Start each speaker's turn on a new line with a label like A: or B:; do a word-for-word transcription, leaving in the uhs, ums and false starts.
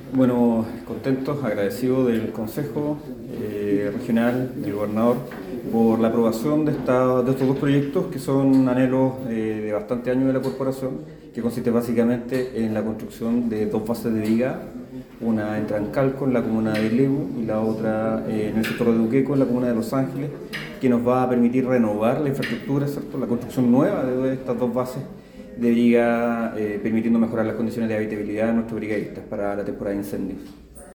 A: Bueno, contentos, agradecidos del Consejo eh, Regional, del Gobernador, por la aprobación de, esta, de estos dos proyectos que son anhelos eh, de bastante años de la corporación, que consiste básicamente en la construcción de dos bases de viga, una en Trancalco, en la comuna de Legu, y la otra eh, en el sector de Duqueco, en la comuna de Los Ángeles, que nos va a permitir renovar la infraestructura, ¿cierto? La construcción nueva de estas dos bases de briga, eh, permitiendo mejorar las condiciones de habitabilidad de nuestros brigadistas para la temporada de incendios.